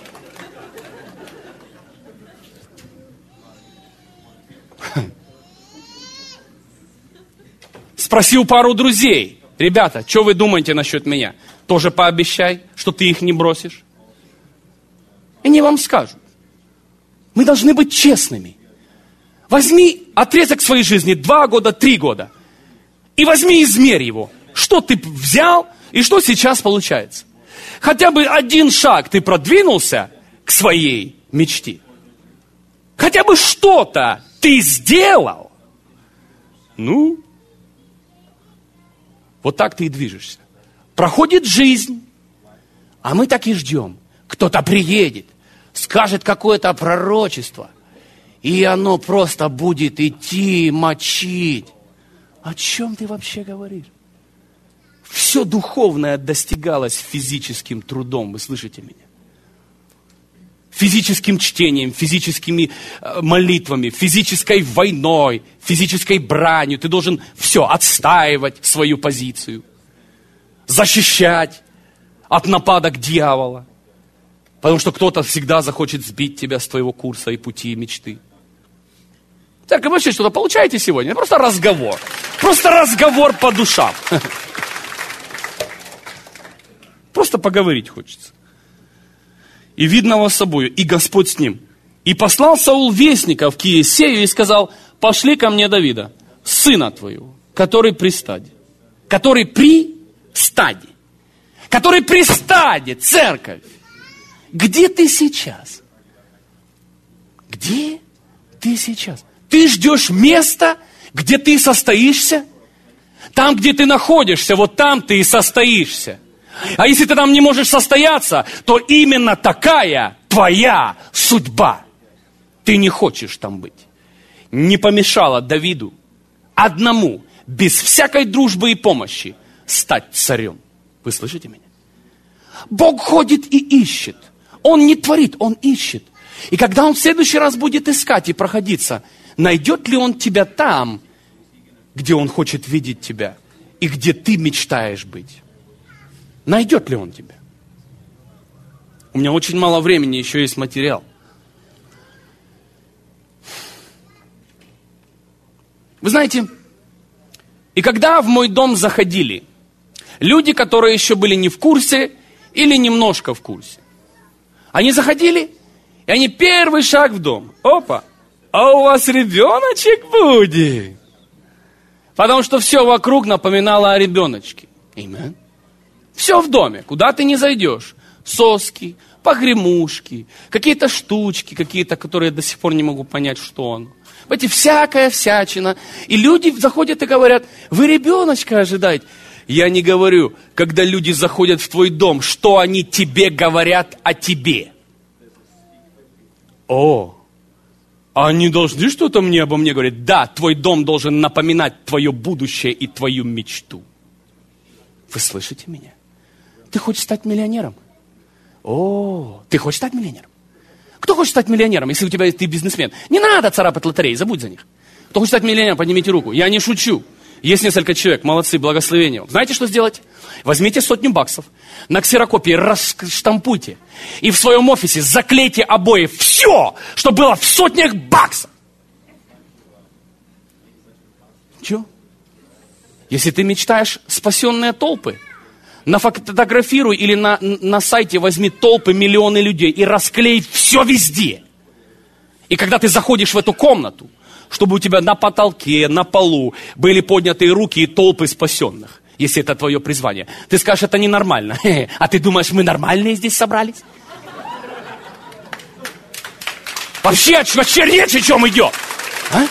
Спросил пару друзей, ребята, что вы думаете насчет меня? Тоже пообещай, что ты их не бросишь. И они вам скажут. Мы должны быть честными. Возьми отрезок своей жизни, два года, три года. И возьми и измерь его. Что ты взял и что сейчас получается. Хотя бы один шаг ты продвинулся к своей мечте. Хотя бы что-то ты сделал. Ну, вот так ты и движешься. Проходит жизнь, а мы так и ждем. Кто-то приедет, скажет какое-то пророчество, и оно просто будет идти, мочить. О чем ты вообще говоришь? Все духовное достигалось физическим трудом, вы слышите меня? Физическим чтением, физическими молитвами, физической войной, физической бранью. Ты должен все отстаивать свою позицию, защищать от нападок дьявола. Потому что кто-то всегда захочет сбить тебя с твоего курса и пути и мечты. Церковь, вы вообще что-то получаете сегодня? Просто разговор. Просто разговор по душам. Просто поговорить хочется. И видно вас собою, и Господь с ним. И послал Саул вестников к Иессею и сказал, пошли ко мне Давида, сына твоего, который при стаде. Который при стаде. Который при стаде, церковь. Где ты сейчас? Где ты сейчас? Ты ждешь места, где ты состоишься? Там, где ты находишься, вот там ты и состоишься. А если ты там не можешь состояться, то именно такая твоя судьба. Ты не хочешь там быть. Не помешало Давиду одному, без всякой дружбы и помощи, стать царем. Вы слышите меня? Бог ходит и ищет. Он не творит, он ищет. И когда он в следующий раз будет искать и проходиться, найдет ли он тебя там, где он хочет видеть тебя, и где ты мечтаешь быть? Найдет ли он тебя? У меня очень мало времени, еще есть материал. Вы знаете, и когда в мой дом заходили люди, которые еще были не в курсе или немножко в курсе, они заходили, и они первый шаг в дом. Опа, а у вас ребеночек будет. Потому что все вокруг напоминало о ребеночке. Amen. Все в доме, куда ты не зайдешь. Соски, погремушки, какие-то штучки, какие-то, которые я до сих пор не могу понять, что он. Эти всякая всячина. И люди заходят и говорят, вы ребеночка ожидаете. Я не говорю, когда люди заходят в твой дом, что они тебе говорят о тебе. О, они должны что-то мне обо мне говорить? Да, твой дом должен напоминать твое будущее и твою мечту. Вы слышите меня? Ты хочешь стать миллионером? О, ты хочешь стать миллионером? Кто хочет стать миллионером, если у тебя ты бизнесмен? Не надо царапать лотереи, забудь за них. Кто хочет стать миллионером, поднимите руку. Я не шучу. Есть несколько человек, молодцы, благословения. Знаете, что сделать? Возьмите сотню баксов, на ксерокопии расштампуйте и в своем офисе заклейте обои все, что было в сотнях баксов. Че? Если ты мечтаешь спасенные толпы, нафотографируй или на, на сайте возьми толпы, миллионы людей и расклей все везде. И когда ты заходишь в эту комнату, чтобы у тебя на потолке, на полу были поднятые руки и толпы спасенных, если это твое призвание. Ты скажешь, это ненормально. А ты думаешь, мы нормальные здесь собрались? Вообще, вообще речь о чем идет? А?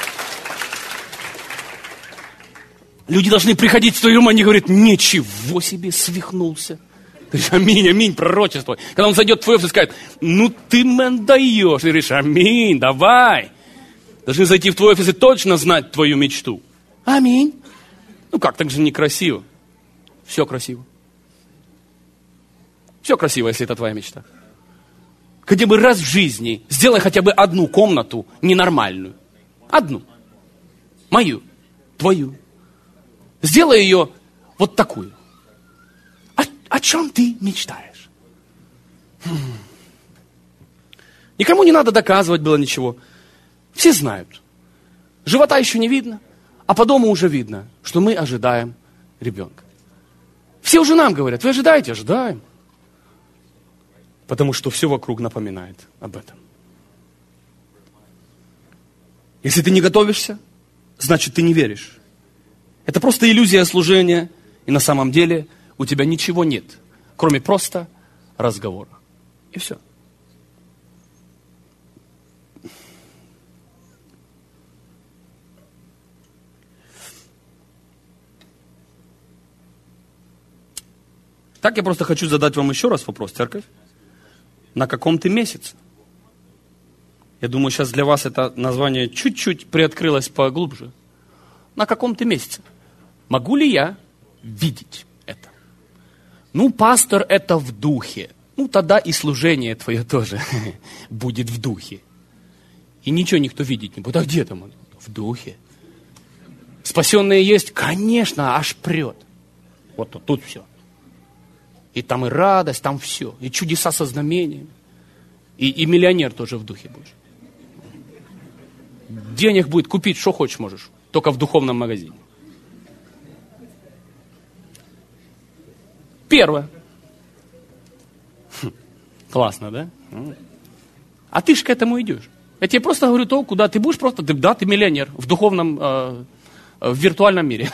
Люди должны приходить в твой дом, они говорят, ничего себе, свихнулся. Ты говоришь, аминь, аминь, пророчество. Когда он зайдет в твой офис и скажет, ну ты, мэн, даешь. Ты говоришь, аминь, давай. Должны зайти в твой офис и точно знать твою мечту. Аминь. Ну как, так же некрасиво. Все красиво. Все красиво, если это твоя мечта. Хотя бы раз в жизни сделай хотя бы одну комнату ненормальную. Одну. Мою. Твою. Сделай ее вот такую. О, о чем ты мечтаешь? Хм. Никому не надо доказывать было ничего. Все знают. Живота еще не видно, а по дому уже видно, что мы ожидаем ребенка. Все уже нам говорят, вы ожидаете? Ожидаем. Потому что все вокруг напоминает об этом. Если ты не готовишься, значит ты не веришь. Это просто иллюзия служения, и на самом деле у тебя ничего нет, кроме просто разговора. И все. Так я просто хочу задать вам еще раз вопрос, церковь. На каком ты месяце? Я думаю, сейчас для вас это название чуть-чуть приоткрылось поглубже. На каком ты месяце? Могу ли я видеть это? Ну, пастор, это в духе. Ну, тогда и служение твое тоже будет в духе. И ничего никто видеть не будет. А где там? В духе. Спасенные есть? Конечно, аж прет. Вот тут, тут все. И там и радость, там все. И чудеса со знамениями. И, и миллионер тоже в духе будешь. Денег будет купить, что хочешь можешь. Только в духовном магазине. Первое. Хм, классно, да? А ты же к этому идешь. Я тебе просто говорю то, куда ты будешь просто, ты, да, ты миллионер в духовном, э, в виртуальном мире.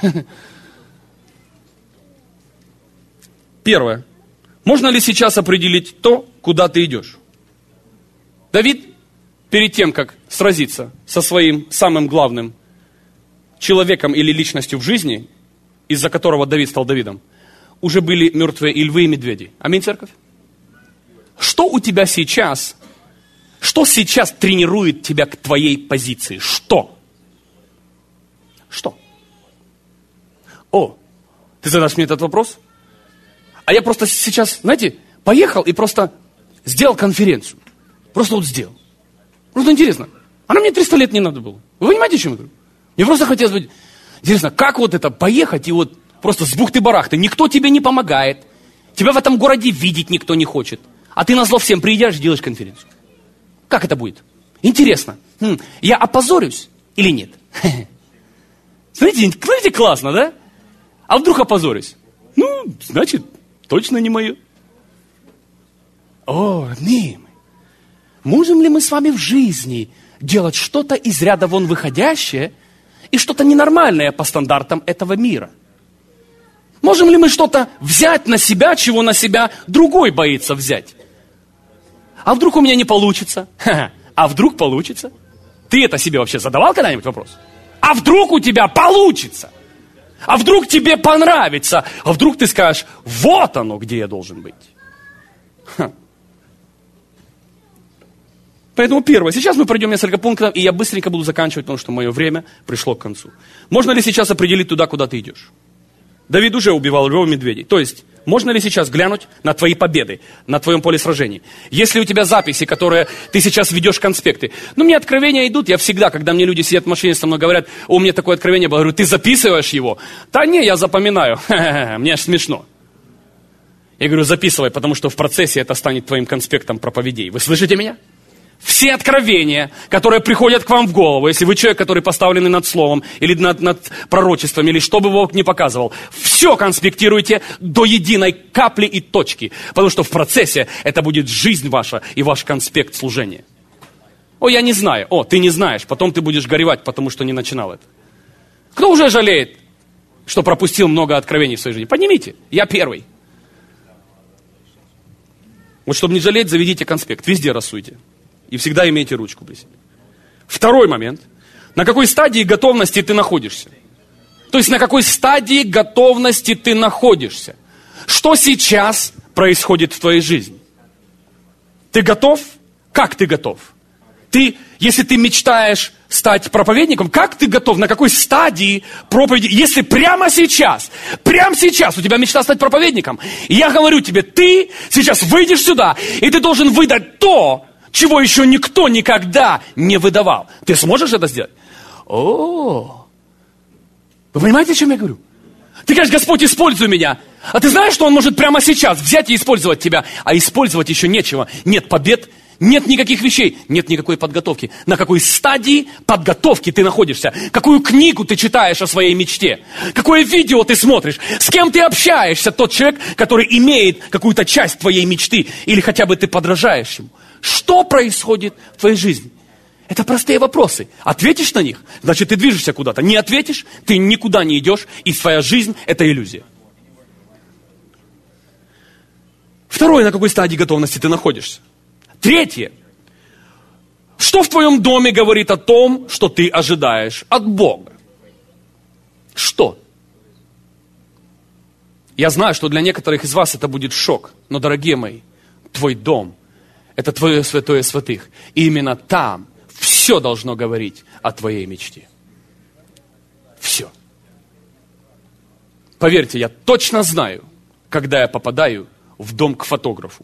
Первое. Можно ли сейчас определить то, куда ты идешь? Давид, перед тем, как сразиться со своим самым главным человеком или личностью в жизни, из-за которого Давид стал Давидом, уже были мертвые и львы, и медведи. Аминь, церковь? Что у тебя сейчас, что сейчас тренирует тебя к твоей позиции? Что? Что? О, ты задашь мне этот вопрос? А я просто сейчас, знаете, поехал и просто сделал конференцию. Просто вот сделал. Просто интересно. А мне триста лет не надо было. Вы понимаете, о чем я говорю? Мне просто хотелось быть... Интересно, как вот это поехать и вот просто с бухты-барахты. Никто тебе не помогает. Тебя в этом городе видеть никто не хочет. А ты назло всем приедешь и делаешь конференцию. Как это будет? Интересно. Хм, я опозорюсь или нет? Смотрите, смотрите, классно, да? А вдруг опозорюсь? Ну, значит, точно не мое. О, родные мои, можем ли мы с вами в жизни делать что-то из ряда вон выходящее и что-то ненормальное по стандартам этого мира? Можем ли мы что-то взять на себя, чего на себя другой боится взять? А вдруг у меня не получится? Ха-ха. А вдруг получится? Ты это себе вообще задавал когда-нибудь вопрос? А вдруг у тебя получится? А вдруг тебе понравится? А вдруг ты скажешь, вот оно, где я должен быть? Ха. Поэтому первое. Сейчас мы пройдем несколько пунктов, и я быстренько буду заканчивать, потому что мое время пришло к концу. Можно ли сейчас определить туда, куда ты идешь? Давид уже убивал львов и медведей. То есть, можно ли сейчас глянуть на твои победы, на твоем поле сражений? Если у тебя записи, которые ты сейчас ведешь конспекты. Ну, мне откровения идут, я всегда, когда мне люди сидят в машине со мной, говорят, о, мне такое откровение было, я говорю, ты записываешь его? Да не, я запоминаю, мне аж смешно. Я говорю, записывай, потому что в процессе это станет твоим конспектом проповедей. Вы слышите меня? Все откровения, которые приходят к вам в голову, если вы человек, который поставленный над словом, или над, над пророчеством, или что бы Бог ни показывал, все конспектируйте до единой капли и точки, потому что в процессе это будет жизнь ваша и ваш конспект служения. О, я не знаю. О, ты не знаешь, потом ты будешь горевать, потому что не начинал это. Кто уже жалеет, что пропустил много откровений в своей жизни? Поднимите, я первый. Вот чтобы не жалеть, заведите конспект, везде рассуйте. И всегда имейте ручку при себе. Второй момент. На какой стадии готовности ты находишься? То есть на какой стадии готовности ты находишься? Что сейчас происходит в твоей жизни? Ты готов? Как ты готов? Ты, если ты мечтаешь стать проповедником, как ты готов? На какой стадии проповеди? Если прямо сейчас, прямо сейчас у тебя мечта стать проповедником, и я говорю тебе, ты сейчас выйдешь сюда, и ты должен выдать то, чего еще никто никогда не выдавал. Ты сможешь это сделать? О, вы понимаете, о чем я говорю? Ты говоришь, Господь, используй меня. А ты знаешь, что Он может прямо сейчас взять и использовать тебя? А использовать еще нечего. Нет побед, нет никаких вещей, нет никакой подготовки. На какой стадии подготовки ты находишься? Какую книгу ты читаешь о своей мечте? Какое видео ты смотришь? С кем ты общаешься? Тот человек, который имеет какую-то часть твоей мечты. Или хотя бы ты подражаешь ему. Что происходит в твоей жизни? Это простые вопросы. Ответишь на них, значит, ты движешься куда-то. Не ответишь, ты никуда не идешь, и твоя жизнь – это иллюзия. Второе, на какой стадии готовности ты находишься? Третье. Что в твоем доме говорит о том, что ты ожидаешь от Бога? Что? Я знаю, что для некоторых из вас это будет шок. Но, дорогие мои, твой дом – это твое святое святых. И именно там все должно говорить о твоей мечте. Все. Поверьте, я точно знаю, когда я попадаю в дом к фотографу.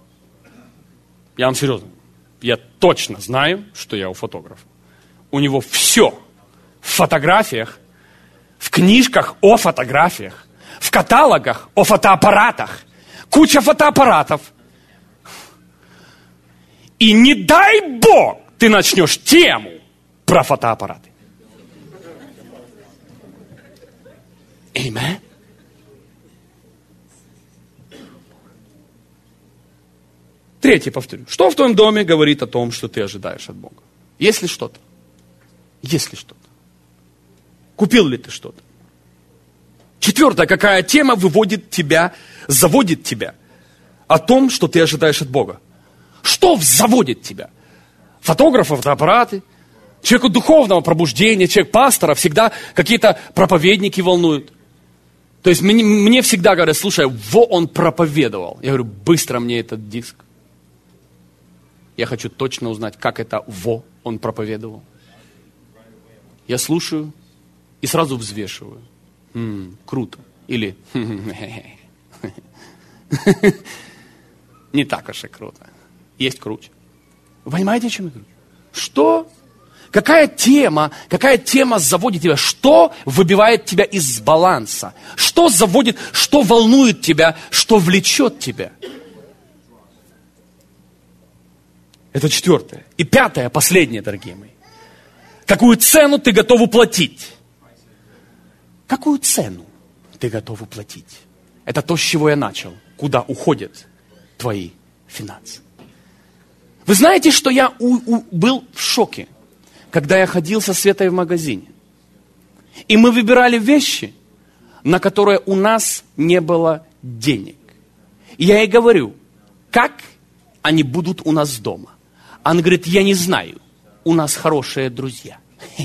Я вам серьезно. Я точно знаю, что я у фотографа. У него все в фотографиях, в книжках о фотографиях, в каталогах о фотоаппаратах. Куча фотоаппаратов. И не дай Бог, ты начнешь тему про фотоаппараты. Аминь. Третье, повторю. Что в твоем доме говорит о том, что ты ожидаешь от Бога? Есть ли что-то? Есть ли что-то? Купил ли ты что-то? Четвертое, какая тема выводит тебя, заводит тебя о том, что ты ожидаешь от Бога? Что заводит тебя? Фотографы, фотоаппараты, человеку духовного пробуждения, человек пастора, всегда какие-то проповедники волнуют. То есть мне, мне всегда говорят, слушай, во он проповедовал. Я говорю, быстро мне этот диск. Я хочу точно узнать, как это во он проповедовал. Я слушаю и сразу взвешиваю. М-м, круто. Или не так уж и круто. есть круче. Вы понимаете, о чем я говорю? Что? Какая тема, какая тема заводит тебя? Что выбивает тебя из баланса? Что заводит, что волнует тебя, что влечет тебя? Это четвертое. И пятое, последнее, дорогие мои. Какую цену ты готов уплатить? Какую цену ты готов уплатить? Это то, с чего я начал. Куда уходят твои финансы? Вы знаете, что я у, у, был в шоке, когда я ходил со Светой в магазине. И мы выбирали вещи, на которые у нас не было денег. И я ей говорю, как они будут у нас дома? Она говорит, я не знаю, у нас хорошие друзья.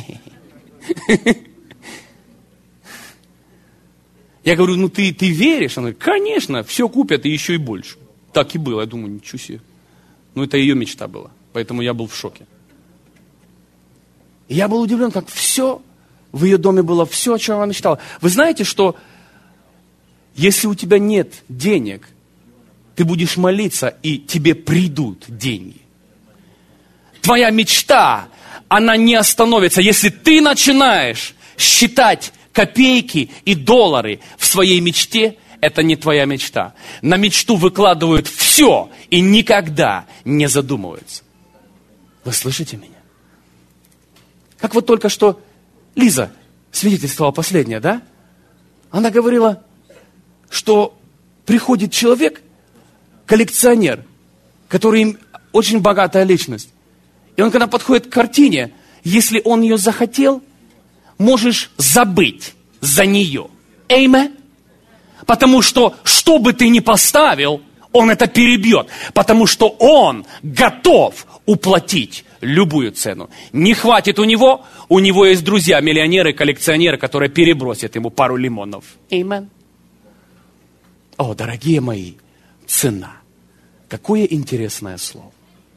Я говорю, ну ты, ты веришь? Она говорит, конечно, все купят и еще и больше. Так и было, я думаю, ничего себе. Ну это ее мечта была, поэтому я был в шоке. И я был удивлен, как все в ее доме было, все, о чем она мечтала. Вы знаете, что если у тебя нет денег, ты будешь молиться, и тебе придут деньги. Твоя мечта, она не остановится, если ты начинаешь считать копейки и доллары в своей мечте, это не твоя мечта. На мечту выкладывают все и никогда не задумываются. Вы слышите меня? Как вот только что Лиза свидетельствовала последнее, да? Она говорила, что приходит человек, коллекционер, который очень богатая личность. И он, когда подходит к картине, если он ее захотел, можешь забыть за нее. Эйме? Потому что, что бы ты ни поставил, он это перебьет. Потому что он готов уплатить любую цену. Не хватит у него, у него есть друзья, миллионеры, коллекционеры, которые перебросят ему пару лимонов. Эймен. О, дорогие мои, цена. Какое интересное слово.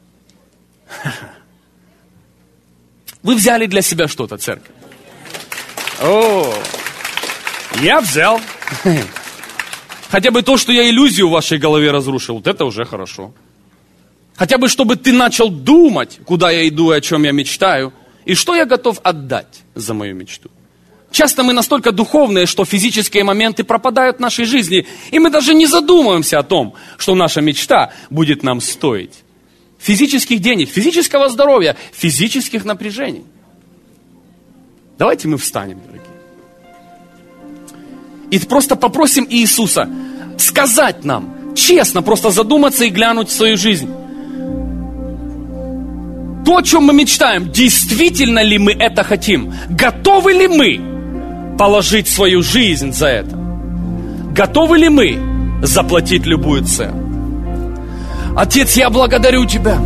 Вы взяли для себя что-то, церковь? О, я взял. Хотя бы то, что я иллюзию в вашей голове разрушил, вот это уже хорошо. Хотя бы, чтобы ты начал думать, куда я иду и о чем я мечтаю, и что я готов отдать за мою мечту. Часто мы настолько духовные, что физические моменты пропадают в нашей жизни, и мы даже не задумываемся о том, что наша мечта будет нам стоить физических денег, физического здоровья, физических напряжений. Давайте мы встанем, дорогие. И просто попросим Иисуса сказать нам, честно, просто задуматься и глянуть в свою жизнь. То, о чем мы мечтаем, действительно ли мы это хотим? Готовы ли мы положить свою жизнь за это? Готовы ли мы заплатить любую цену? Отец, я благодарю Тебя.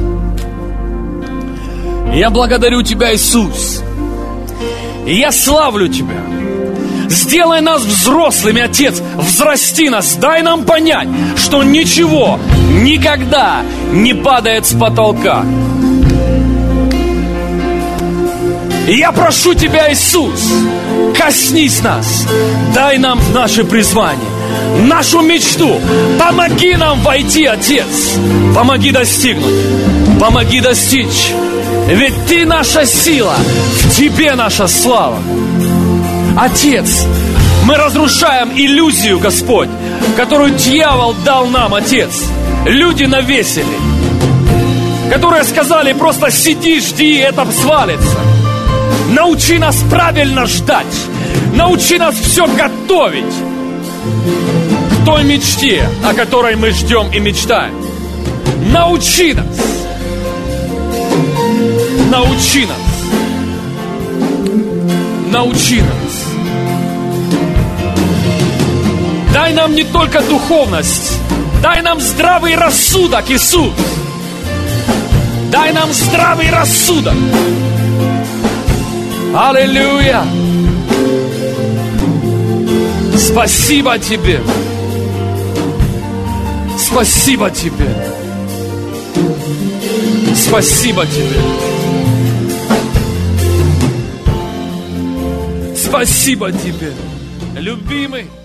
Я благодарю Тебя, Иисус. И я славлю Тебя. Сделай нас взрослыми, Отец. Взрасти нас. Дай нам понять, что ничего никогда не падает с потолка. И я прошу Тебя, Иисус, коснись нас. Дай нам наше призвание, нашу мечту. Помоги нам войти, Отец. Помоги достигнуть. Помоги достичь. Ведь Ты наша сила, в Тебе наша слава. Отец, мы разрушаем иллюзию, Господь, которую дьявол дал нам, Отец. Люди навесили, которые сказали, просто сиди, жди, и это свалится. Научи нас правильно ждать. Научи нас все готовить к той мечте, о которой мы ждем и мечтаем. Научи нас. Научи нас. Научи нас. Дай нам не только духовность, дай нам здравый рассудок, Иисус. Дай нам здравый рассудок. Аллилуйя. Спасибо Тебе. Спасибо Тебе. Спасибо Тебе. Спасибо Тебе, любимый.